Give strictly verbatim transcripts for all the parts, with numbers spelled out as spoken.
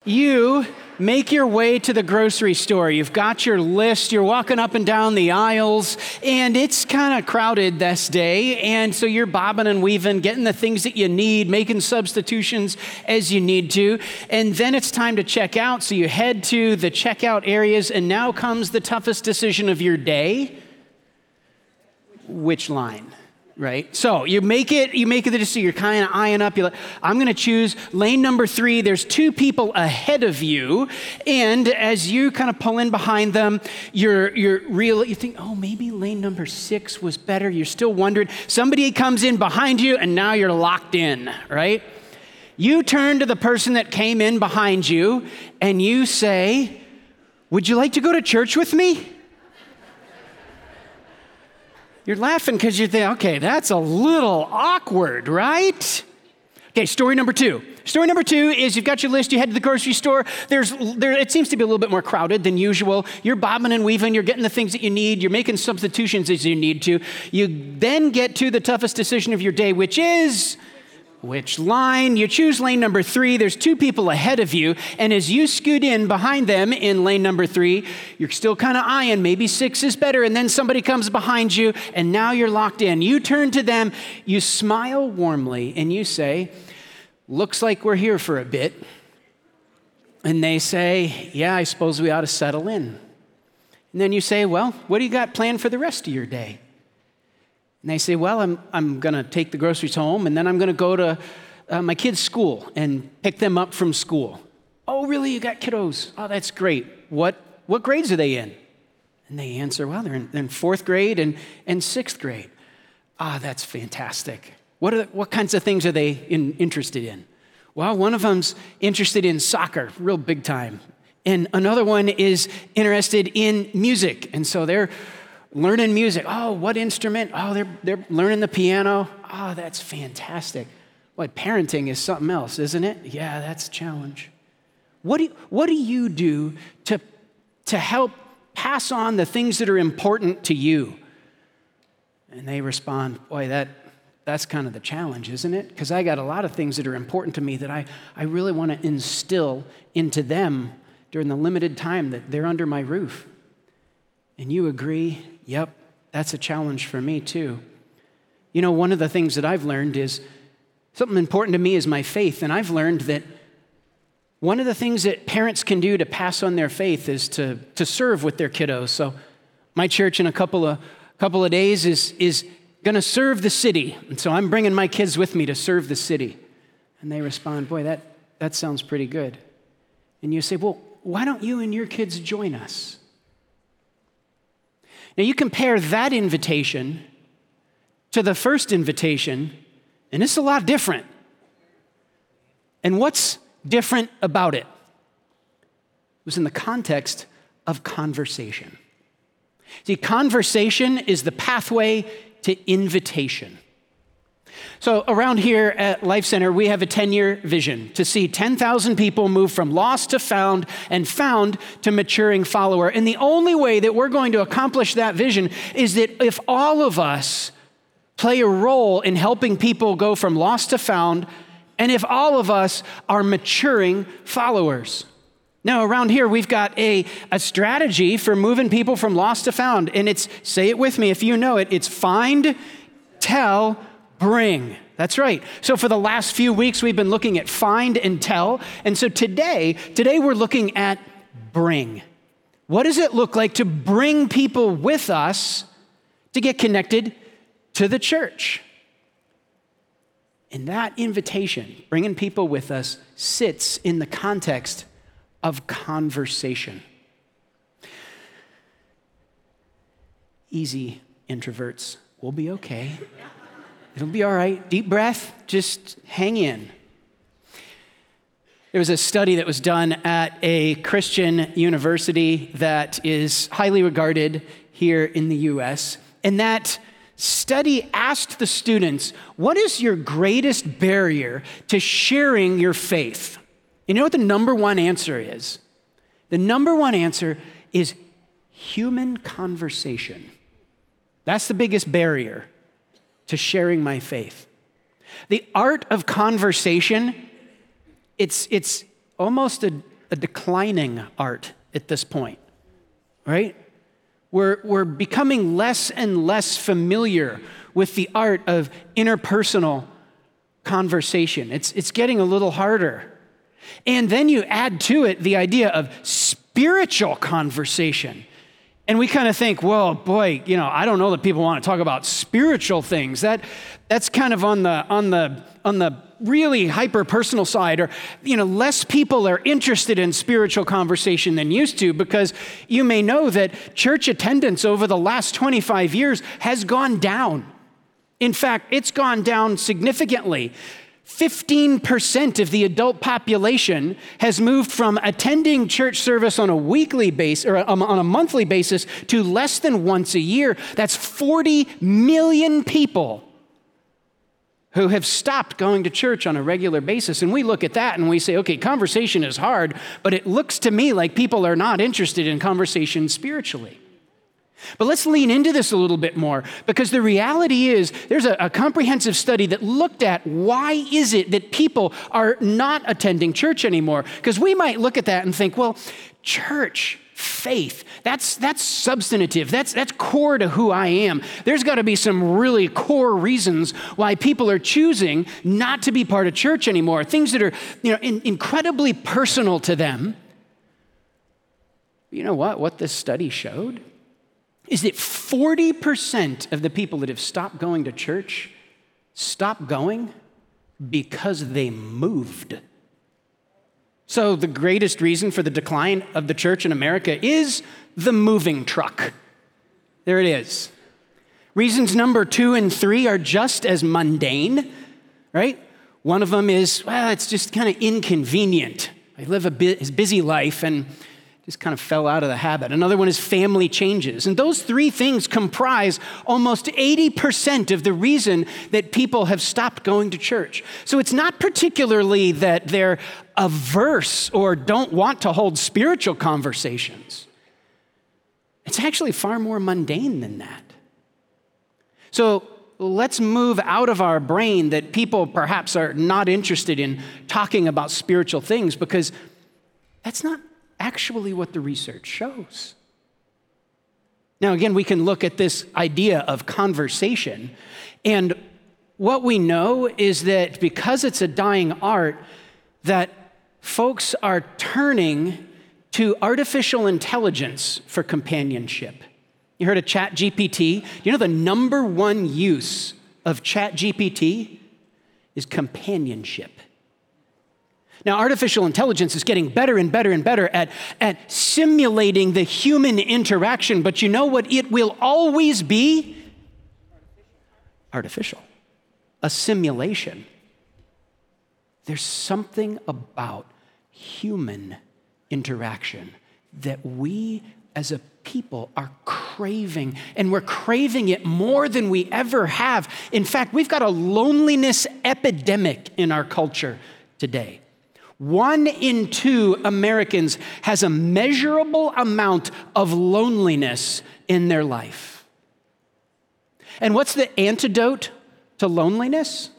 you make your way to the grocery store. You've got your list, you're walking up and down the aisles, and it's kind of crowded this day, and so you're bobbing and weaving, getting the things that you need, making substitutions as you need to, and then it's time to check out, so you head to the checkout areas, and now comes the toughest decision of your day. Which line? Right? So you make it, you make it the decision, you're kind of eyeing up, you're like, I'm going to choose lane number three. There's two people ahead of you. And as you kind of pull in behind them, you're, you're real, you think, oh, maybe lane number six was better. You're still wondering. Somebody comes in behind you and now you're locked in, right? You turn to the person that came in behind you and you say, would you like to go to church with me? You're laughing because you think, okay, that's a little awkward, right? Okay, story number two. Story number two is you've got your list, you head to the grocery store. There's, there, it seems to be a little bit more crowded than usual. You're bobbing and weaving, you're getting the things that you need, you're making substitutions as you need to. You then get to the toughest decision of your day, which is which line. You choose lane number three. There's two people ahead of you, and as you scoot in behind them in lane number three, you're still kind of eyeing, maybe six is better, and then somebody comes behind you, and now you're locked in. You turn to them, you smile warmly, and you say, looks like we're here for a bit. And they say, yeah, I suppose we ought to settle in. And then you say, well, what do you got planned for the rest of your day? And they say, well, I'm, I'm going to take the groceries home, and then I'm going to go to uh, my kids' school and pick them up from school. Oh, really? You got kiddos? Oh, that's great. What what grades are they in? And they answer, well, they're in, they're in fourth grade and, and sixth grade. Ah, that's fantastic. What are the, what kinds of things are they in, interested in? Well, one of them's interested in soccer, real big time. And another one is interested in music. And so they're learning music. Oh, what instrument? Oh, they're they're learning the piano. Oh, that's fantastic. Boy, parenting is something else, isn't it? Yeah, that's a challenge. What do you, what do you do to, to help pass on the things that are important to you? And they respond, boy, that that's kind of the challenge, isn't it? Because I got a lot of things that are important to me that I, I really want to instill into them during the limited time that they're under my roof. And you agree, yep, that's a challenge for me too. You know, one of the things that I've learned is something important to me is my faith. And I've learned that one of the things that parents can do to pass on their faith is to, to serve with their kiddos. So my church in a couple of, couple of days is, is going to serve the city. And so I'm bringing my kids with me to serve the city. And they respond, boy, that, that sounds pretty good. And you say, well, why don't you and your kids join us? Now, you compare that invitation to the first invitation, and it's a lot different. And what's different about it? It was in the context of conversation. See, conversation is the pathway to invitation. So around here at Life Center, we have a ten-year vision to see ten thousand people move from lost to found and found to maturing follower. And the only way that we're going to accomplish that vision is that if all of us play a role in helping people go from lost to found, and if all of us are maturing followers. Now, around here, we've got a, a strategy for moving people from lost to found. And it's, say it with me if you know it, it's find, tell, bring. That's right. So for the last few weeks, we've been looking at find and tell. And so today, today we're looking at bring. What does it look like to bring people with us to get connected to the church? And that invitation, bringing people with us, sits in the context of conversation. Easy, introverts. We'll be okay. It'll be all right. Deep breath. Just hang in. There was a study that was done at a Christian university that is highly regarded here in the U S, and that study asked the students, what is your greatest barrier to sharing your faith? You know what the number one answer is? The number one answer is human conversation. That's the biggest barrier to sharing my faith. The art of conversation, it's, it's almost a, a declining art at this point, right? We're, we're becoming less and less familiar with the art of interpersonal conversation. It's, it's getting a little harder. And then you add to it the idea of spiritual conversation. And we kind of think, well, boy, you know, I don't know that people want to talk about spiritual things. That that's kind of on the on the on the really hyper-personal side, or you know, less people are interested in spiritual conversation than used to, because you may know that church attendance over the last twenty-five years has gone down. In fact, it's gone down significantly. fifteen percent of the adult population has moved from attending church service on a weekly basis or on a monthly basis to less than once a year. That's forty million people who have stopped going to church on a regular basis. And we look at that and we say, okay, conversation is hard, but it looks to me like people are not interested in conversation spiritually. But let's lean into this a little bit more, because the reality is there's a, a comprehensive study that looked at why is it that people are not attending church anymore? Because we might look at that and think, well, church, faith, that's that's substantive. That's that's core to who I am. There's got to be some really core reasons why people are choosing not to be part of church anymore. Things that are, you know, in, incredibly personal to them. You know what? What this study showed is that forty percent of the people that have stopped going to church stopped going because they moved. So the greatest reason for the decline of the church in America is the moving truck. There it is. Reasons number two and three are just as mundane, right? One of them is, well, it's just kind of inconvenient. I live a bit, busy life and just kind of fell out of the habit. Another one is family changes. And those three things comprise almost eighty percent of the reason that people have stopped going to church. So it's not particularly that they're averse or don't want to hold spiritual conversations. It's actually far more mundane than that. So let's move out of our brain that people perhaps are not interested in talking about spiritual things, because that's not actually what the research shows. Now, again, we can look at this idea of conversation, and what we know is that because it's a dying art, that folks are turning to artificial intelligence for companionship. You heard of Chat G P T? You know the number one use of Chat G P T is companionship. Now, artificial intelligence is getting better and better and better at, at simulating the human interaction, but you know what it will always be? Artificial. A simulation. There's something about human interaction that we as a people are craving, and we're craving it more than we ever have. In fact, we've got a loneliness epidemic in our culture today. One in two Americans has a measurable amount of loneliness in their life. And what's the antidote to loneliness?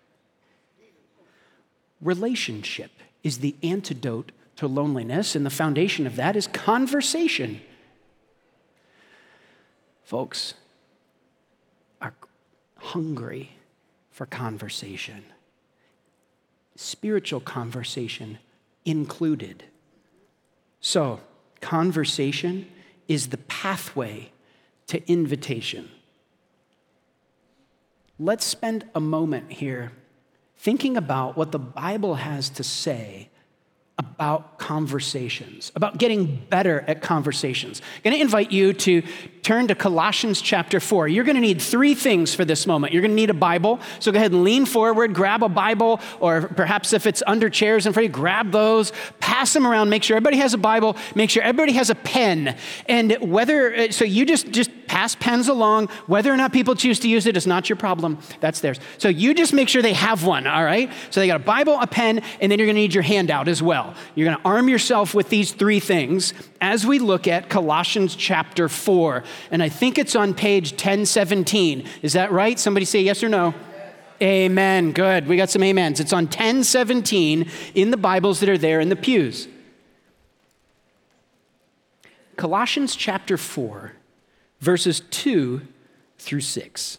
Relationship is the antidote to loneliness, and the foundation of that is conversation. Folks are hungry for conversation. Spiritual conversation included. So, conversation is the pathway to invitation. Let's spend a moment here thinking about what the Bible has to say about conversations, about getting better at conversations. I'm going to invite you to turn to Colossians chapter four. You're going to need three things for this moment. You're going to need a Bible, so go ahead and lean forward, grab a Bible, or perhaps if it's under chairs in front of you, grab those, pass them around, make sure everybody has a Bible, make sure everybody has a pen. And whether, so you just, just pass pens along. Whether or not people choose to use it is not your problem. That's theirs. So you just make sure they have one, all right? So they got a Bible, a pen, and then you're going to need your handout as well. You're going to arm yourself with these three things as we look at Colossians chapter four. And I think it's on page ten seventeen. Is that right? Somebody say yes or no. Amen. Good. We got some amens. It's on ten seventeen in the Bibles that are there in the pews. Colossians chapter four, verses two through six.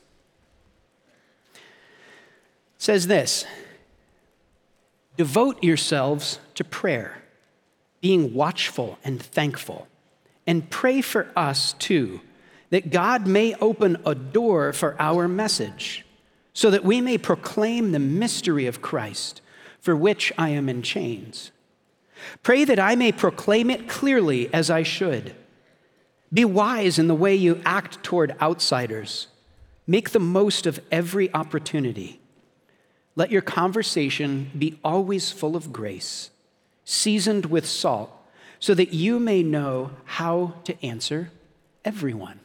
It says this, devote yourselves to prayer, being watchful and thankful, and pray for us too, that God may open a door for our message, so that we may proclaim the mystery of Christ, for which I am in chains. Pray that I may proclaim it clearly as I should. Be wise in the way you act toward outsiders. Make the most of every opportunity. Let your conversation be always full of grace, seasoned with salt, so that you may know how to answer everyone.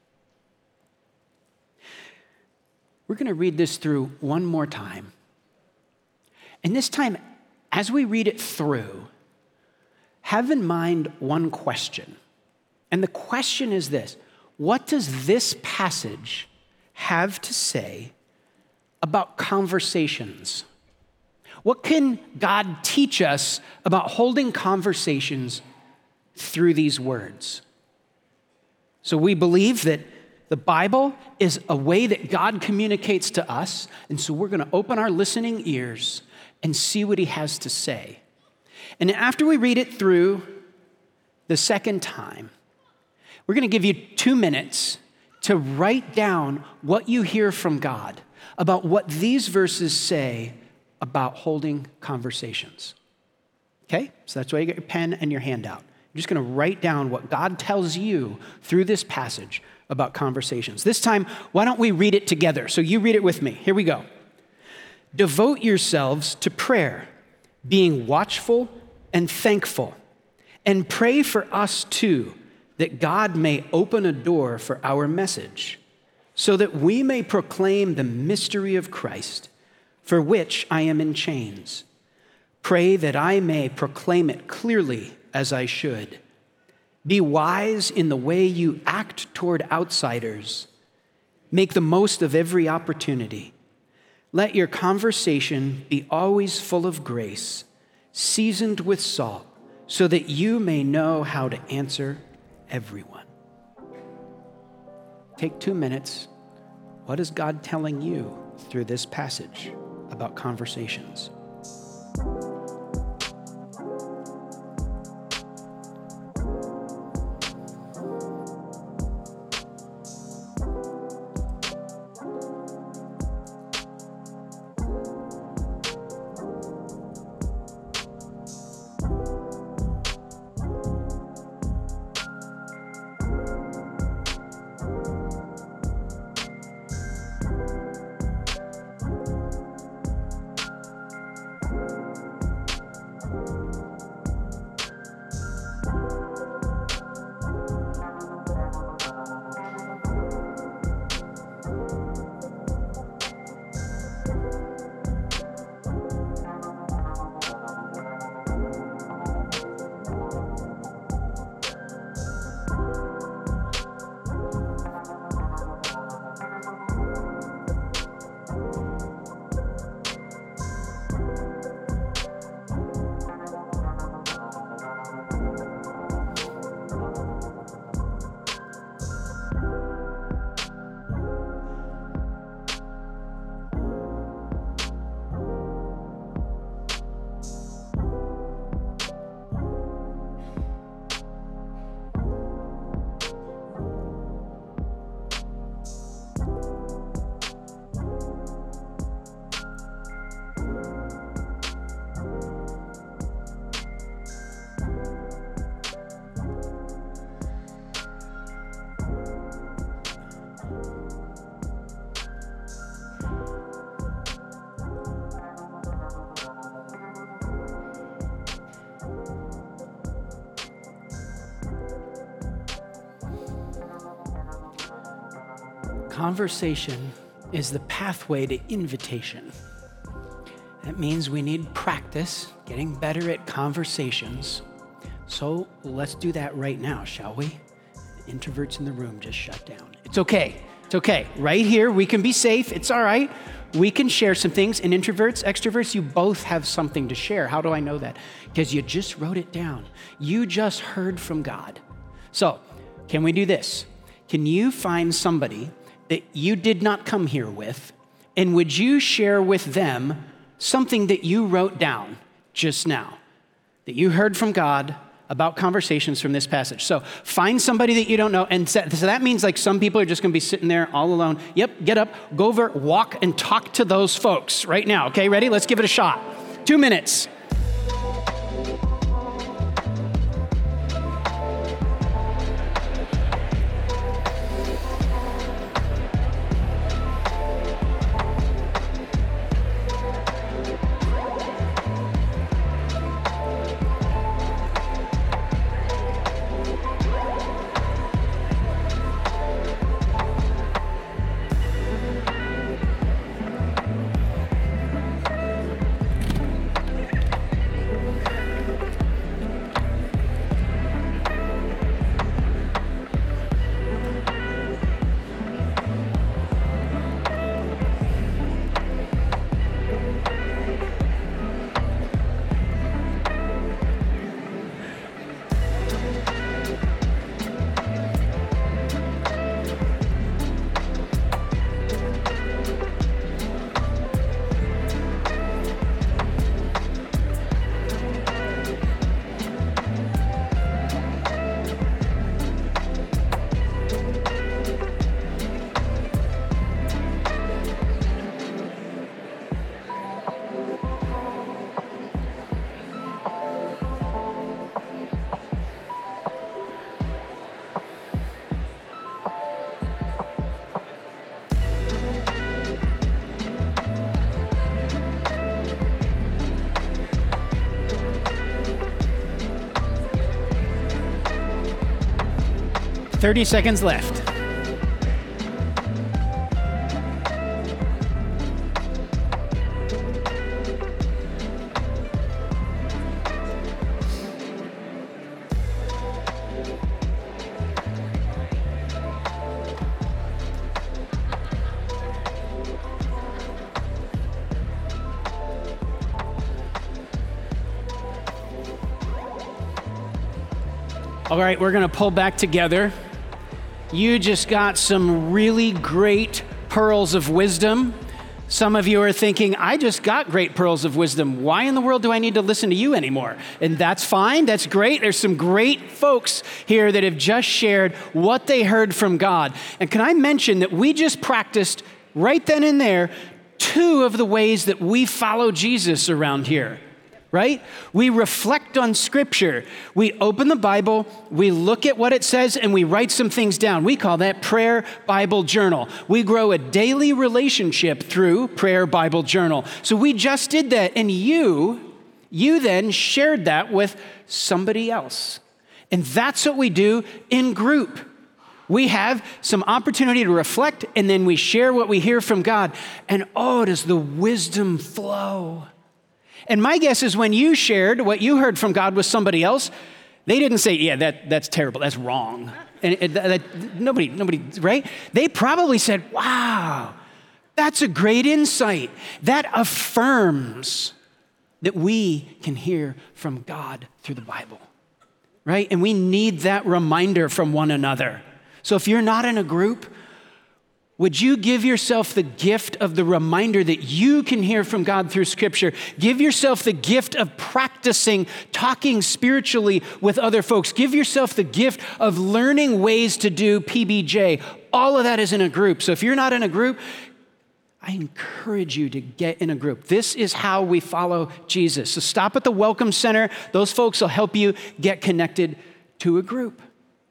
We're going to read this through one more time. And this time, as we read it through, have in mind one question. And the question is this: what does this passage have to say about conversations? What can God teach us about holding conversations through these words? So we believe that the Bible is a way that God communicates to us, and so we're going to open our listening ears and see what he has to say. And after we read it through the second time, we're going to give you two minutes to write down what you hear from God about what these verses say about holding conversations. Okay? So that's why you get your pen and your handout. You're just going to write down what God tells you through this passage about conversations. This time, why don't we read it together? So you read it with me. Here we go. Devote yourselves to prayer, being watchful and thankful, and pray for us too, that God may open a door for our message, so that we may proclaim the mystery of Christ, for which I am in chains. Pray that I may proclaim it clearly as I should. Be wise in the way you act toward outsiders. Make the most of every opportunity. Let your conversation be always full of grace, seasoned with salt, so that you may know how to answer everyone. Take two minutes. What is God telling you through this passage about conversations? Conversation is the pathway to invitation. That means we need practice, getting better at conversations. So let's do that right now, shall we? The introverts in the room just shut down. It's okay. It's okay. Right here, we can be safe. It's all right. We can share some things. And introverts, extroverts, you both have something to share. How do I know that? Because you just wrote it down. You just heard from God. So, can we do this? Can you find somebody that you did not come here with, and would you share with them something that you wrote down just now, that you heard from God about conversations from this passage? So find somebody that you don't know, and so that means like some people are just gonna be sitting there all alone. Yep, get up, go over, walk, and talk to those folks right now, okay? Ready? Let's give it a shot. Two minutes. thirty seconds left. All right, we're gonna pull back together. You just got some really great pearls of wisdom. Some of you are thinking, I just got great pearls of wisdom. Why in the world do I need to listen to you anymore? And that's fine, that's great. There's some great folks here that have just shared what they heard from God. And can I mention that we just practiced right then and there two of the ways that we follow Jesus around here. Right? We reflect on Scripture. We open the Bible, we look at what it says, and we write some things down. We call that Prayer Bible Journal. We grow a daily relationship through Prayer Bible Journal. So we just did that, and you, you then shared that with somebody else. And that's what we do in group. We have some opportunity to reflect, and then we share what we hear from God. And oh, does the wisdom flow. And my guess is when you shared what you heard from God with somebody else, they didn't say, yeah, that, that's terrible, that's wrong. And it, that, nobody, nobody, right? They probably said, wow, that's a great insight. That affirms that we can hear from God through the Bible, right? And we need that reminder from one another. So if you're not in a group, would you give yourself the gift of the reminder that you can hear from God through Scripture? Give yourself the gift of practicing talking spiritually with other folks. Give yourself the gift of learning ways to do P B J. All of that is in a group. So if you're not in a group, I encourage you to get in a group. This is how we follow Jesus. So stop at the Welcome Center. Those folks will help you get connected to a group.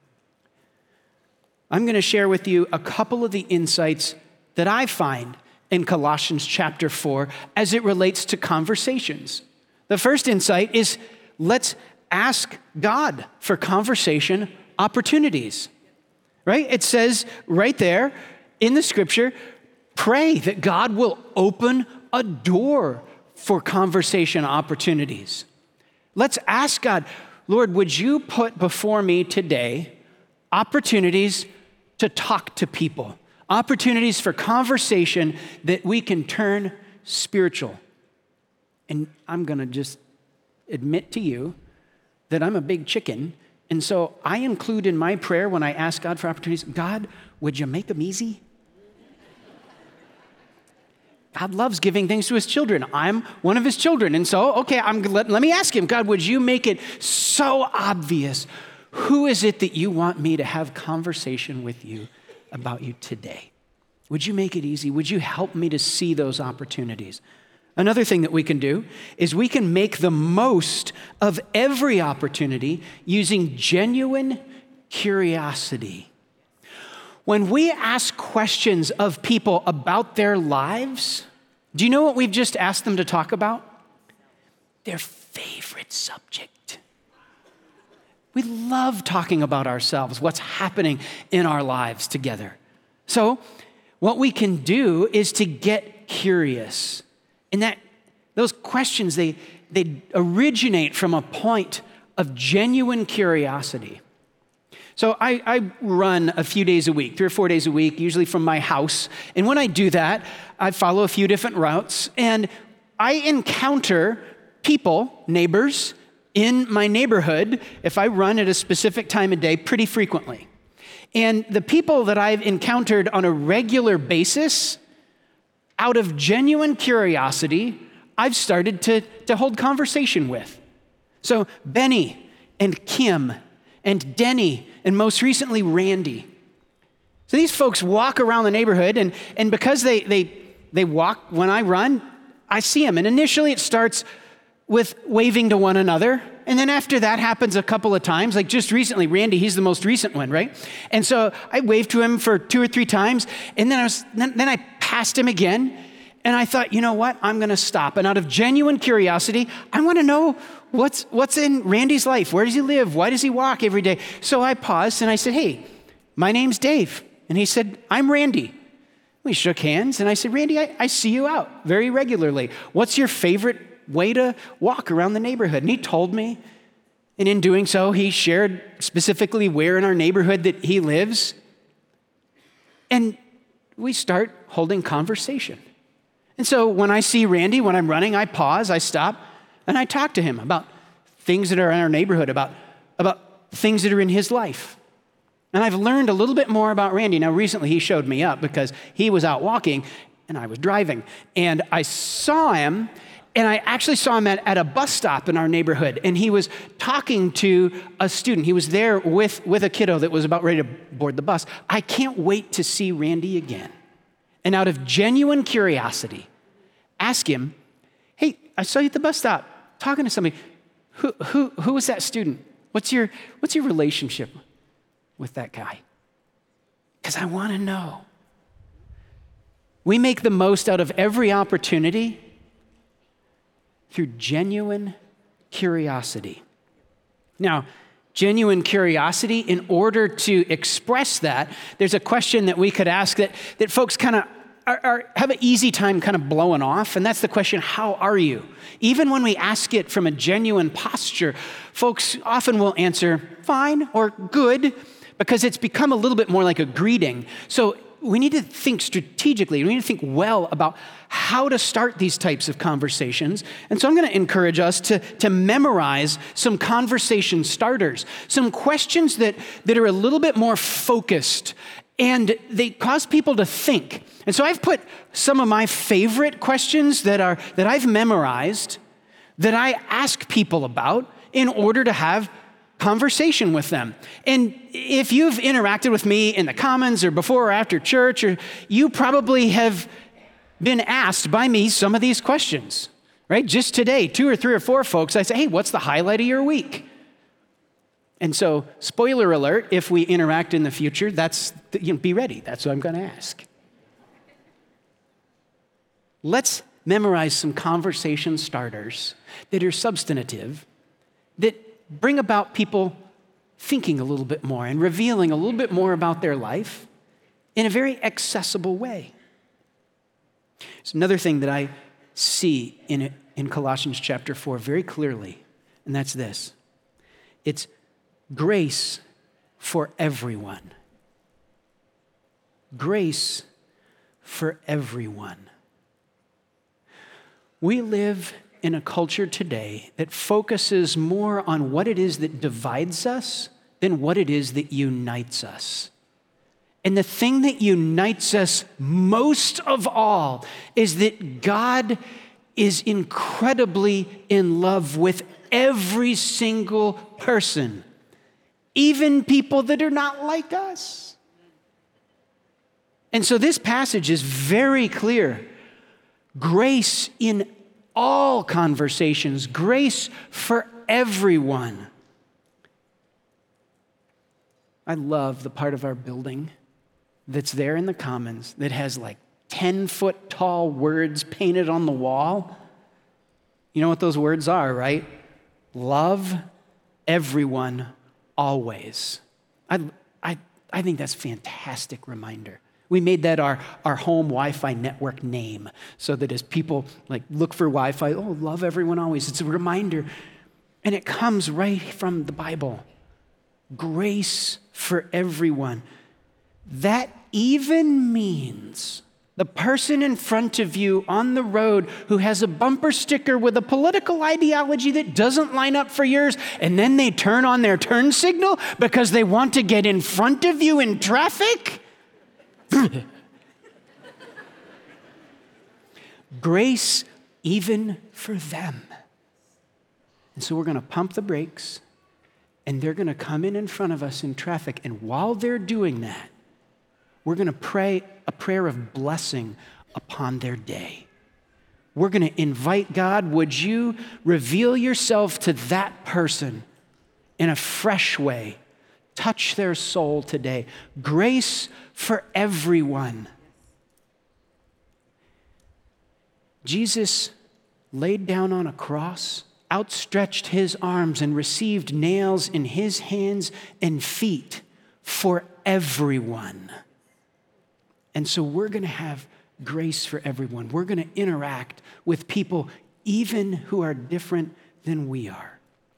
I'm going to share with you a couple of the insights that I find in Colossians chapter four as it relates to conversations. The first insight is let's ask God for conversation opportunities, right? It says right there in the Scripture, pray that God will open a door for conversation opportunities. Let's ask God, Lord, would you put before me today opportunities to talk to people, opportunities for conversation that we can turn spiritual. And I'm gonna just admit to you that I'm a big chicken And so I include in my prayer when I ask God for opportunities, God, would you make them easy? God loves giving things to his children. I'm one of his children. And so, okay, I'm, let, let me ask him, God, would you make it so obvious? Who is it that you want me to have conversation with you about you today? Would you make it easy? Would you help me to see those opportunities? Another thing that we can do is we can make the most of every opportunity using genuine curiosity. When we ask questions of people about their lives, do you know what we've just asked them to talk about? Their favorite subject. We love talking about ourselves, what's happening in our lives together. So what we can do is to get curious. And that those questions, they, they originate from a point of genuine curiosity. So I, I run a few days a week, three or four days a week, usually from my house. And when I do that, I follow a few different routes. And I encounter people, neighbors, in my neighborhood, if I run at a specific time of day, pretty frequently. And the people that I've encountered on a regular basis, out of genuine curiosity, I've started to, to hold conversation with. So Benny and Kim and Denny, and most recently, Randy. So these folks walk around the neighborhood, and, and because they, they, they walk when I run, I see them. And initially it starts with waving to one another. And then after that happens a couple of times, like just recently, Randy, he's the most recent one, right? And so I waved to him for two or three times, and then I, was, then, then I passed him again, and I thought, you know what, I'm gonna stop. And out of genuine curiosity, I wanna know what's, what's in Randy's life. Where does he live? Why does he walk every day? So I paused and I said, hey, my name's Dave. And he said, I'm Randy. We shook hands, and I said, Randy, I, I see you out very regularly. What's your favorite way to walk around the neighborhood? And he told me, and in doing so, he shared specifically where in our neighborhood that he lives. And we start holding conversation. And so when I see Randy, when I'm running, I pause, I stop, and I talk to him about things that are in our neighborhood, about, about things that are in his life. And I've learned a little bit more about Randy. Now, recently he showed me up because he was out walking and I was driving. And I saw him, and I actually saw him at, at a bus stop in our neighborhood. And he was talking to a student. He was there with, with a kiddo that was about ready to board the bus. I can't wait to see Randy again. And out of genuine curiosity, ask him, hey, I saw you at the bus stop talking to somebody. Who, who, who was that student? What's your, what's your relationship with that guy? Because I want to know. We make the most out of every opportunity through genuine curiosity. Now, genuine curiosity, in order to express that, there's a question that we could ask that, that folks kind of are, are, have an easy time kind of blowing off, and that's the question, how are you? Even when we ask it from a genuine posture, folks often will answer fine or good, because it's become a little bit more like a greeting. So we need to think strategically. We need to think well about how to start these types of conversations. And so I'm going to encourage us to, to memorize some conversation starters, some questions that, that are a little bit more focused, and they cause people to think. And so I've put some of my favorite questions that are that I've memorized that I ask people about in order to have conversation with them. And if you've interacted with me in the Commons or before or after church, or you probably have been asked by me some of these questions, right? Just today, two or three or four folks, I say, hey, what's the highlight of your week? And so, spoiler alert, if we interact in the future, that's, you know, be ready. That's what I'm going to ask. Let's memorize some conversation starters that are substantive, that bring about people thinking a little bit more and revealing a little bit more about their life in a very accessible way. There's another thing that I see in, in Colossians chapter four very clearly, and that's this. It's grace for everyone. Grace for everyone. We live in a culture today that focuses more on what it is that divides us than what it is that unites us. And the thing that unites us most of all is that God is incredibly in love with every single person, even people that are not like us. And so this passage is very clear. Grace in all conversations, grace for everyone. I love the part of our building that's there in the Commons that has like ten-foot tall words painted on the wall. You know what those words are, right? Love everyone always. I, I, I think that's a fantastic reminder. We made that our, our home Wi-Fi network name so that as people like look for Wi-Fi, oh, love everyone always. It's a reminder. And it comes right from the Bible. Grace for everyone. That even means the person in front of you on the road who has a bumper sticker with a political ideology that doesn't line up for yours, and then they turn on their turn signal because they want to get in front of you in traffic. Grace even for them. And so we're going to pump the brakes, and they're going to come in in front of us in traffic. And while they're doing that, we're going to pray a prayer of blessing upon their day. We're going to invite God, would you reveal yourself to that person in a fresh way? Touch their soul today. Grace for everyone. Jesus laid down on a cross, outstretched his arms, and received nails in his hands and feet for everyone. And so we're going to have grace for everyone. We're going to interact with people even who are different than we are.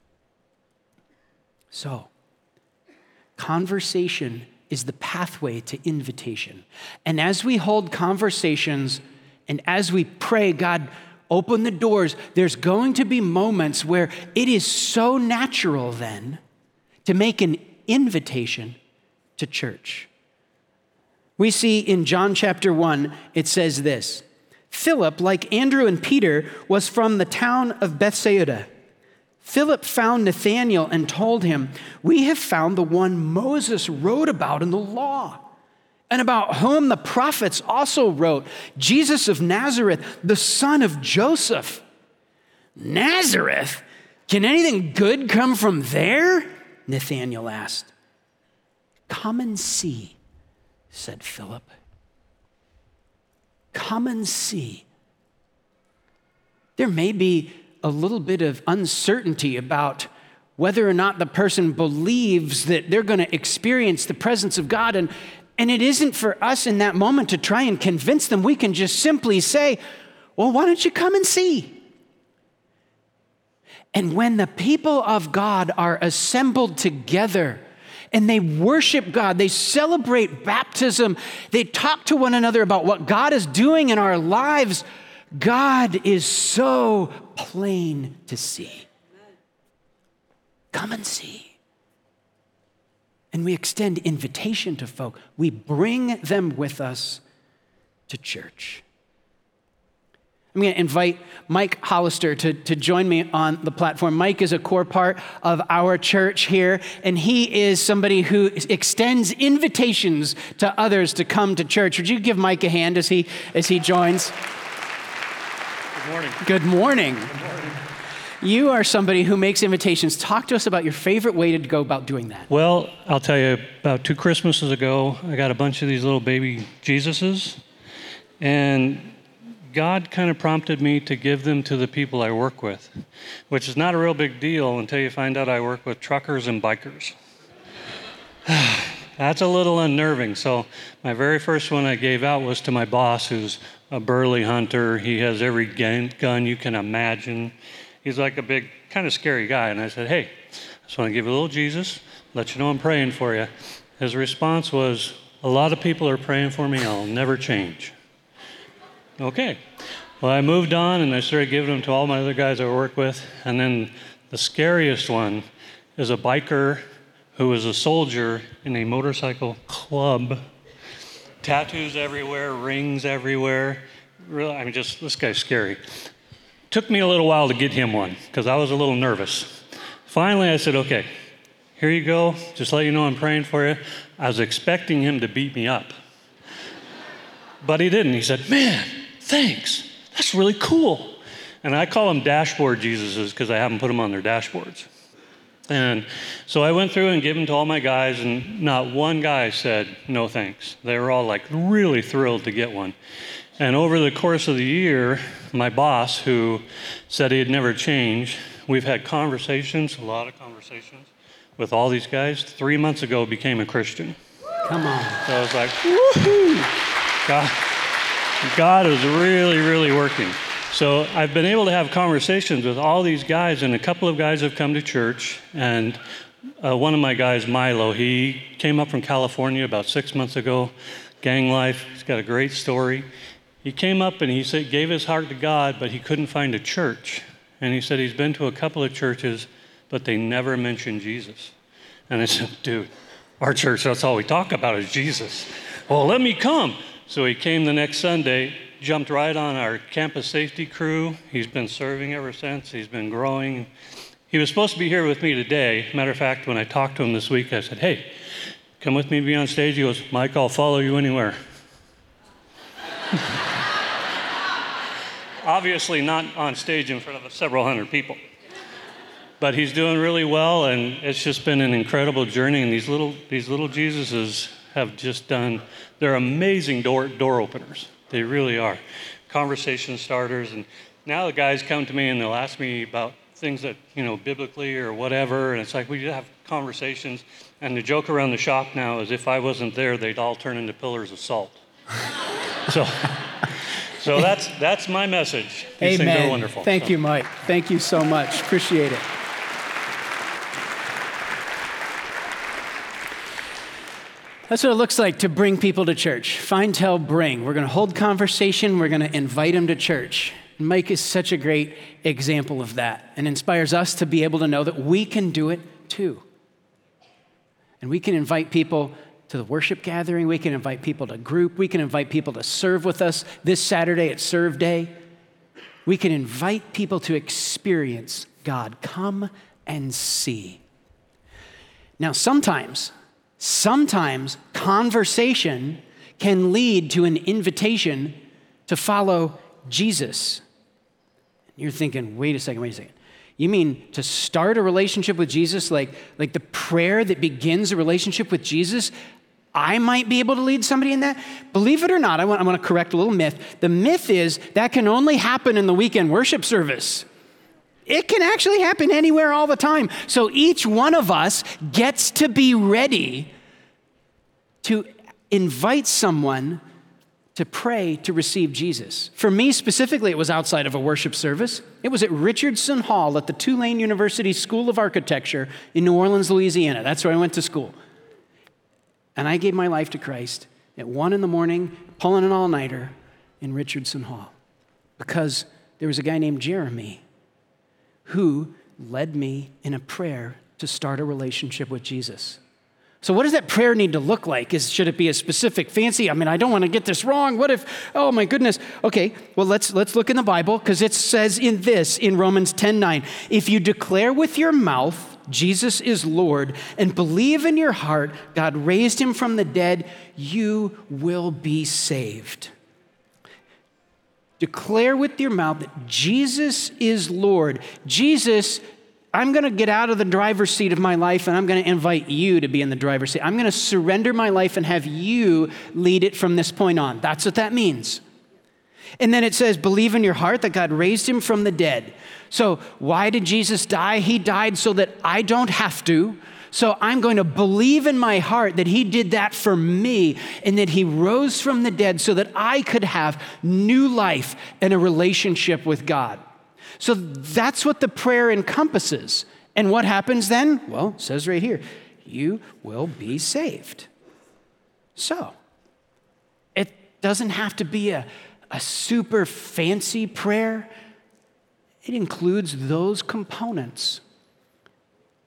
So, conversation is the pathway to invitation. And as we hold conversations and as we pray, God, open the doors, there's going to be moments where it is so natural then to make an invitation to church. We see in John chapter one, it says this: Philip, like Andrew and Peter, was from the town of Bethsaida. Philip found Nathanael and told him, "We have found the one Moses wrote about in the law, and about whom the prophets also wrote, Jesus of Nazareth, the son of Joseph." Nazareth? Can anything good come from there? Nathanael asked. "Come and see," said Philip. Come and see. There may be a little bit of uncertainty about whether or not the person believes that they're going to experience the presence of God. And, and it isn't for us in that moment to try and convince them. We can just simply say, well, why don't you come and see? And when the people of God are assembled together and they worship God, they celebrate baptism, they talk to one another about what God is doing in our lives, God is so plain to see. Come and see. And we extend invitation to folk. We bring them with us to church. I'm going to invite Mike Hollister to, to join me on the platform. Mike is a core part of our church here, and he is somebody who extends invitations to others to come to church. Would you give Mike a hand as he as he joins? Good morning. Good morning. Good morning. You are somebody who makes invitations. Talk to us about your favorite way to go about doing that. Well, I'll tell you, about two Christmases ago, I got a bunch of these little baby Jesuses, and God kind of prompted me to give them to the people I work with, which is not a real big deal until you find out I work with truckers and bikers. That's a little unnerving. So my very first one I gave out was to my boss, who's a burly hunter. He has every gun, gun you can imagine. He's like a big, kind of scary guy. And I said, hey, I just want to give you a little Jesus, let you know I'm praying for you. His response was, a lot of people are praying for me, I'll never change. Okay. Well, I moved on and I started giving them to all my other guys I work with. And then the scariest one is a biker who was a soldier in a motorcycle club. Tattoos everywhere, rings everywhere. Really, I mean, just, this guy's scary. Took me a little while to get him one, because I was a little nervous. Finally, I said, okay, here you go. Just let you know I'm praying for you. I was expecting him to beat me up. But he didn't. He said, man, thanks. That's really cool. And I call them dashboard Jesuses because I haven't put them on their dashboards. And so I went through and gave them to all my guys, and not one guy said, no thanks. They were all like really thrilled to get one. And over the course of the year, my boss, who said he'd never change, we've had conversations, a lot of conversations, with all these guys. Three months ago, became a Christian. Come on. So I was like, woohoo! God, God is really, really working. So I've been able to have conversations with all these guys, and a couple of guys have come to church, and uh, one of my guys, Milo, he came up from California about six months ago, gang life, he's got a great story. He came up and he said, gave his heart to God, but he couldn't find a church. And he said he's been to a couple of churches, but they never mentioned Jesus. And I said, dude, our church, that's all we talk about is Jesus. Well, let me come. So he came the next Sunday, jumped right on our campus safety crew. He's been serving ever since. He's been growing. He was supposed to be here with me today. Matter of fact, when I talked to him this week, I said, hey, come with me to be on stage. He goes, Mike, I'll follow you anywhere. Obviously not on stage in front of several hundred people. But he's doing really well, and it's just been an incredible journey. And these little these little Jesuses have just done, they're amazing door, door openers. They really are. Conversation starters. And now the guys come to me and they'll ask me about things that, you know, biblically or whatever. And it's like we have conversations. And the joke around the shop now is if I wasn't there, they'd all turn into pillars of salt. so so that's that's my message. These Amen. things are wonderful. Thank so. you, Mike. Thank you so much. Appreciate it. That's what it looks like to bring people to church. Find, tell, bring. We're going to hold conversation. We're going to invite them to church. And Mike is such a great example of that and inspires us to be able to know that we can do it too. And we can invite people to the worship gathering. We can invite people to group. We can invite people to serve with us. This Saturday at Serve Day, we can invite people to experience God. Come and see. Now, sometimes... Sometimes conversation can lead to an invitation to follow Jesus. You're thinking, wait a second, wait a second. You mean to start a relationship with Jesus, like, like the prayer that begins a relationship with Jesus, I might be able to lead somebody in that? Believe it or not, I want, I want to correct a little myth. The myth is that can only happen in the weekend worship service. It can actually happen anywhere all the time. So each one of us gets to be ready to invite someone to pray to receive Jesus. For me specifically, it was outside of a worship service. It was at Richardson Hall at the Tulane University School of Architecture in New Orleans, Louisiana. That's where I went to school. And I gave my life to Christ at one in the morning, pulling an all-nighter in Richardson Hall, because there was a guy named Jeremy who led me in a prayer to start a relationship with Jesus. So what does that prayer need to look like? Is, should it be a specific, fancy? I mean, I don't want to get this wrong. What if, oh my goodness. Okay, well, let's let's look in the Bible, because it says in this, in Romans ten nine, if you declare with your mouth Jesus is Lord and believe in your heart God raised him from the dead, you will be saved. Declare with your mouth that Jesus is Lord. Jesus, I'm going to get out of the driver's seat of my life and I'm going to invite you to be in the driver's seat. I'm going to surrender my life and have you lead it from this point on. That's what that means. And then it says, believe in your heart that God raised him from the dead. So why did Jesus die? He died so that I don't have to. So I'm going to believe in my heart that he did that for me and that he rose from the dead so that I could have new life and a relationship with God. So that's what the prayer encompasses. And what happens then? Well, it says right here, you will be saved. So it doesn't have to be a, a super fancy prayer. It includes those components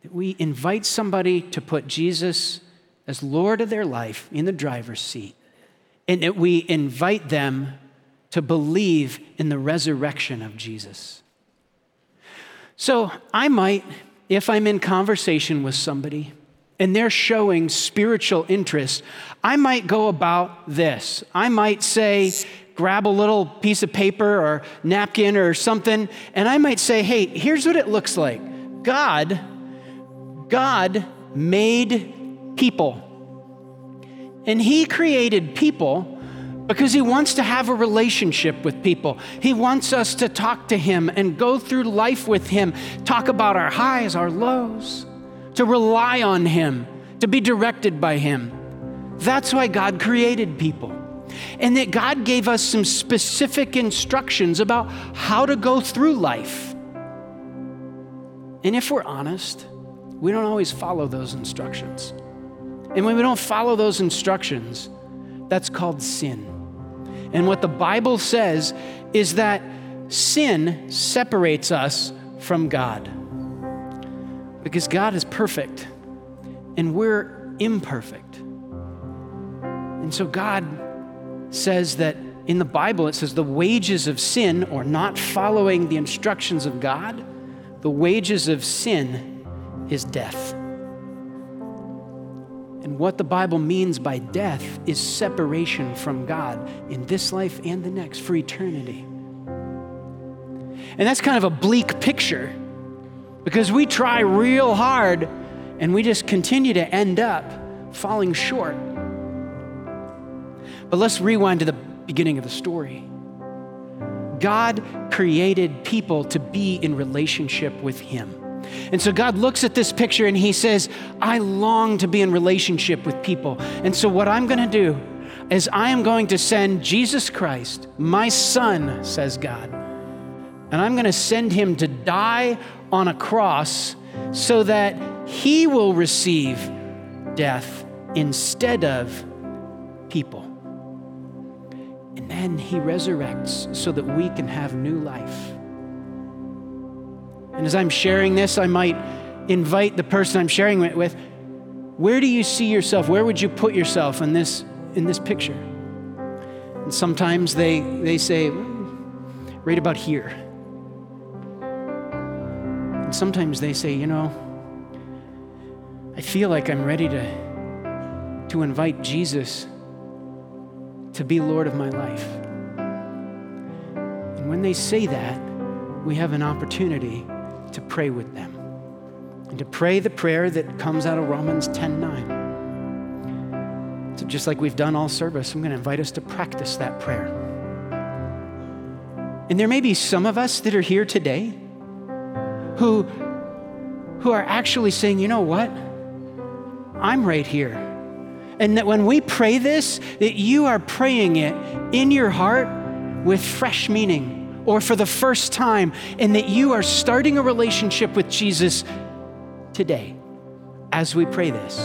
We invite somebody to put Jesus as Lord of their life in the driver's seat, and that we invite them to believe in the resurrection of Jesus. So I might, if I'm in conversation with somebody and they're showing spiritual interest, I might go about this. I might say, grab a little piece of paper or napkin or something, and I might say, hey, here's what it looks like. God, God made people. And he created people because he wants to have a relationship with people. He wants us to talk to him and go through life with him, talk about our highs, our lows, to rely on him, to be directed by him. That's why God created people. And that God gave us some specific instructions about how to go through life. And if we're honest, we don't always follow those instructions. And when we don't follow those instructions, that's called sin. And what the Bible says is that sin separates us from God. Because God is perfect and we're imperfect. And so God says that in the Bible, it says the wages of sin, or not following the instructions of God, the wages of sin is death. And what the Bible means by death is separation from God in this life and the next for eternity. And that's kind of a bleak picture because we try real hard and we just continue to end up falling short. But let's rewind to the beginning of the story. God created people to be in relationship with him. And so God looks at this picture and he says, I long to be in relationship with people. And so what I'm going to do is I am going to send Jesus Christ, my son, says God. And I'm going to send him to die on a cross so that he will receive death instead of people. And then he resurrects so that we can have new life. And as I'm sharing this, I might invite the person I'm sharing it with, where do you see yourself? Where would you put yourself in this, in this picture? And sometimes they, they say, right about here. And sometimes they say, you know, I feel like I'm ready to, to invite Jesus to be Lord of my life. And when they say that, we have an opportunity to pray with them and to pray the prayer that comes out of Romans ten nine. So just like we've done all service, I'm going to invite us to practice that prayer. And there may be some of us that are here today who, who are actually saying, you know what? I'm right here. And that when we pray this, that you are praying it in your heart with fresh meaning, or for the first time, and that you are starting a relationship with Jesus today as we pray this.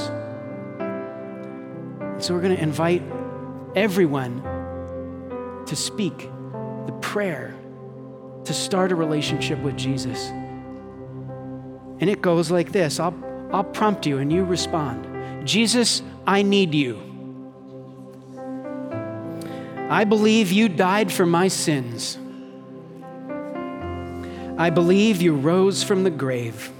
So we're going to invite everyone to speak the prayer to start a relationship with Jesus. And it goes like this. I'll, I'll prompt you and you respond. Jesus, I need you. I believe you died for my sins. I believe you rose from the grave.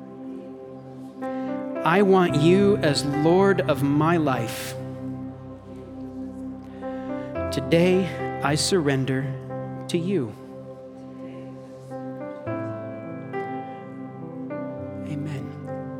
I want you as Lord of my life. Today, I surrender to you. Amen.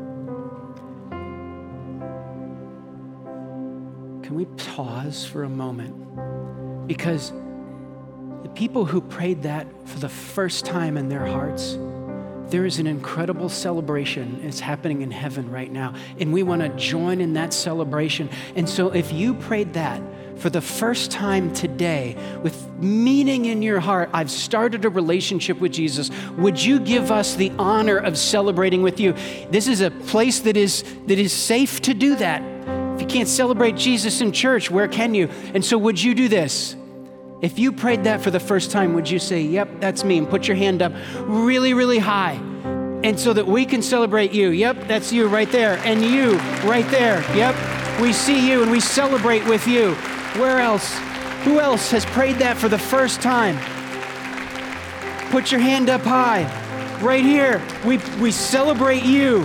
Can we pause for a moment? Because the people who prayed that for the first time in their hearts, there is an incredible celebration. It's happening in heaven right now. And we want to join in that celebration. And so if you prayed that for the first time today with meaning in your heart, I've started a relationship with Jesus, would you give us the honor of celebrating with you? This is a place that is, that is safe to do that. If you can't celebrate Jesus in church, where can you? And so would you do this? If you prayed that for the first time, would you say, yep, that's me, and put your hand up really, really high? And so that we can celebrate you. Yep, that's you right there. And you right there. Yep, we see you and we celebrate with you. Where else? Who else has prayed that for the first time? Put your hand up high. Right here, we, we celebrate you.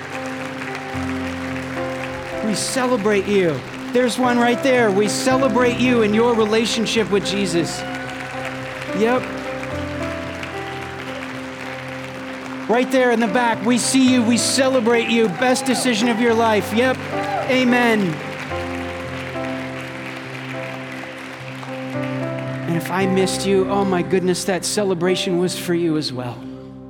We celebrate you. There's one right there. We celebrate you and your relationship with Jesus. Yep. Right there in the back, we see you, we celebrate you. Best decision of your life. Yep. Amen. And if I missed you, oh my goodness, that celebration was for you as well.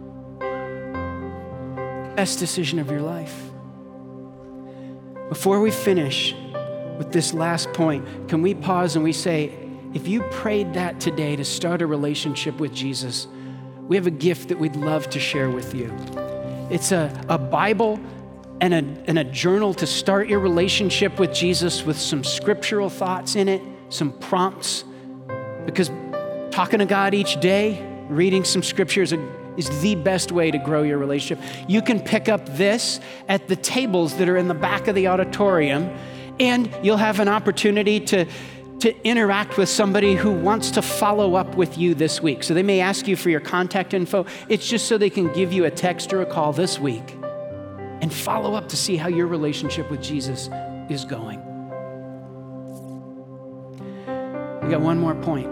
Best decision of your life. Before we finish with this last point, can we pause and we say, if you prayed that today to start a relationship with Jesus, we have a gift that we'd love to share with you. It's a, a Bible and a, and a journal to start your relationship with Jesus with some scriptural thoughts in it, some prompts, because talking to God each day, reading some scripture is, a, is the best way to grow your relationship. You can pick up this at the tables that are in the back of the auditorium, and you'll have an opportunity to to interact with somebody who wants to follow up with you this week. So they may ask you for your contact info. It's just so they can give you a text or a call this week and follow up to see how your relationship with Jesus is going. We got one more point.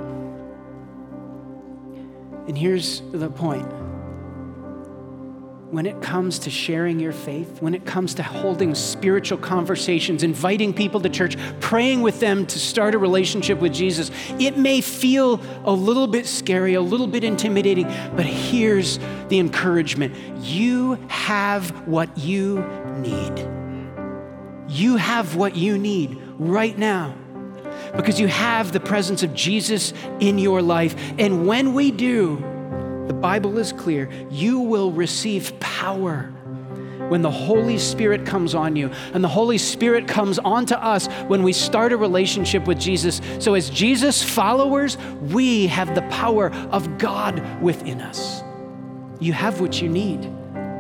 And here's the point. When it comes to sharing your faith, when it comes to holding spiritual conversations, inviting people to church, praying with them to start a relationship with Jesus, it may feel a little bit scary, a little bit intimidating, but here's the encouragement. You have what you need. You have what you need right now because you have the presence of Jesus in your life. And when we do, the Bible is clear, you will receive power when the Holy Spirit comes on you. And the Holy Spirit comes onto us when we start a relationship with Jesus. So as Jesus followers, we have the power of God within us. You have what you need.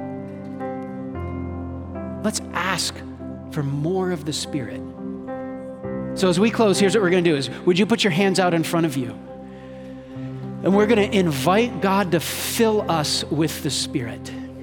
Let's ask for more of the Spirit. So as we close, here's what we're going to do is, would you put your hands out in front of you? And we're going to invite God to fill us with the Spirit.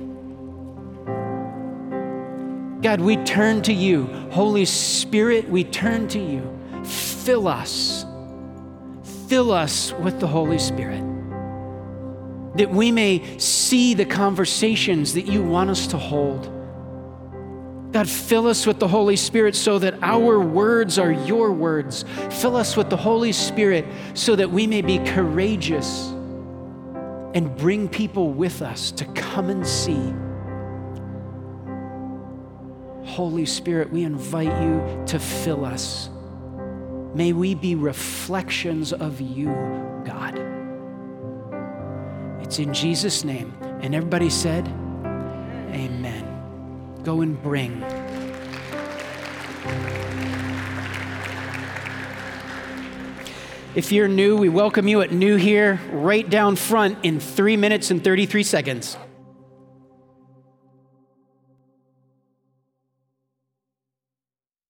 God, we turn to you. Holy Spirit, we turn to you. Fill us. Fill us with the Holy Spirit. That we may see the conversations that you want us to hold. God, fill us with the Holy Spirit so that our words are your words. Fill us with the Holy Spirit so that we may be courageous and bring people with us to come and see. Holy Spirit, we invite you to fill us. May we be reflections of you, God. It's in Jesus' name. And everybody said, amen. Go and bring. If you're new, we welcome you at New here, right down front in three minutes and thirty-three seconds.